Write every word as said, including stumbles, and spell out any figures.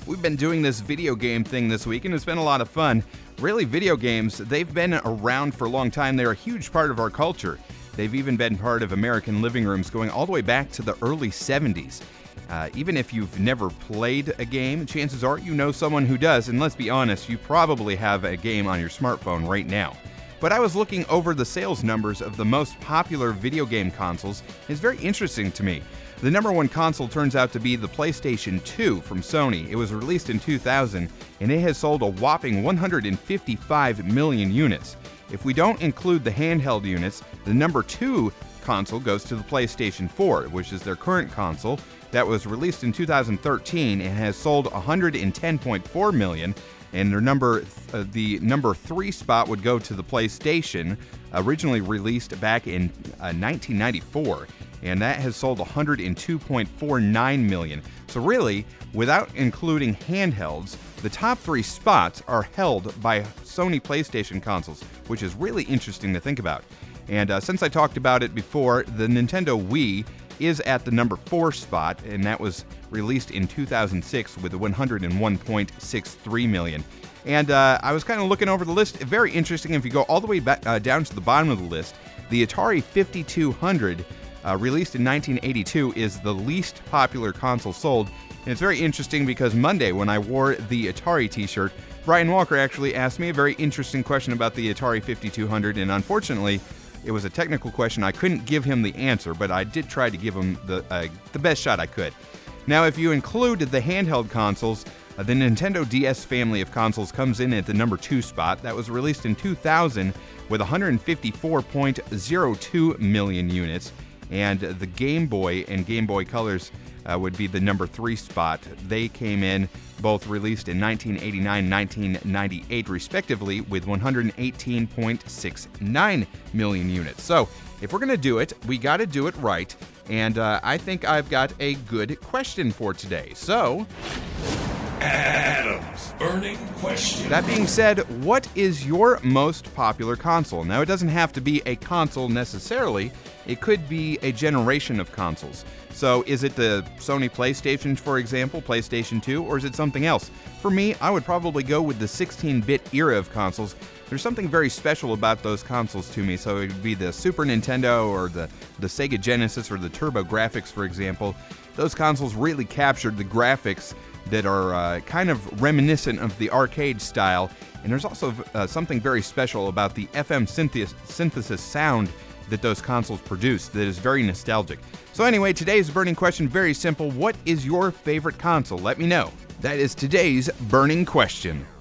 We've been doing this video game thing this week, and it's been a lot of fun. Really, video games, they've been around for a long time. They're a huge part of our culture. They've even been part of American living rooms going all the way back to the early seventies. Uh, even if you've never played a game, chances are you know someone who does, and let's be honest, you probably have a game on your smartphone right now. But I was looking over the sales numbers of the most popular video game consoles. It's very interesting to me. The number one console turns out to be the PlayStation two from Sony. It was released in two thousand, and it has sold a whopping one hundred fifty-five million units. If we don't include the handheld units, the number two console goes to the PlayStation four, which is their current console that was released in two thousand thirteen and has sold one hundred ten point four million. And their number, uh, the number three spot would go to the PlayStation, originally released back in uh, nineteen ninety-four, and that has sold one hundred two point four nine million. So really, without including handhelds, the top three spots are held by Sony PlayStation consoles, which is really interesting to think about. And uh, since I talked about it before, the Nintendo Wii is at the number four spot, and that was released in two thousand six with one hundred one point six three million. And uh, I was kind of looking over the list. Very interesting. If you go all the way back uh, down to the bottom of the list, the Atari fifty-two hundred, uh, released in nineteen eighty-two, is the least popular console sold. And it's very interesting because Monday, when I wore the Atari t-shirt, Brian Walker actually asked me a very interesting question about the Atari fifty-two hundred, and unfortunately, it was a technical question. I couldn't give him the answer, but I did try to give him the uh, the best shot I could. Now, if you include the handheld consoles, uh, the Nintendo D S family of consoles comes in at the number two spot. That was released in two thousand with one hundred fifty-four point zero two million units. And the Game Boy and Game Boy Colors uh, would be the number three spot. They came in both released in nineteen eighty-nine and nineteen ninety-eight, respectively, with one hundred eighteen point six nine million units. So, if we're going to do it, we got to do it right. And uh, I think I've got a good question for today. So, Adam's burning question. That being said, what is your most popular console? Now, it doesn't have to be a console necessarily. It could be a generation of consoles. So is it the Sony PlayStation, for example, PlayStation two, or is it something else? For me, I would probably go with the sixteen-bit era of consoles. There's something very special about those consoles to me, so it would be the Super Nintendo or the, the Sega Genesis or the TurboGrafx, for example. Those consoles really captured the graphics that are uh, kind of reminiscent of the arcade style, and there's also uh, something very special about the F M synthesis, synthesis sound that those consoles produce that is very nostalgic. So anyway, today's burning question, very simple. What is your favorite console? Let me know. That is today's burning question.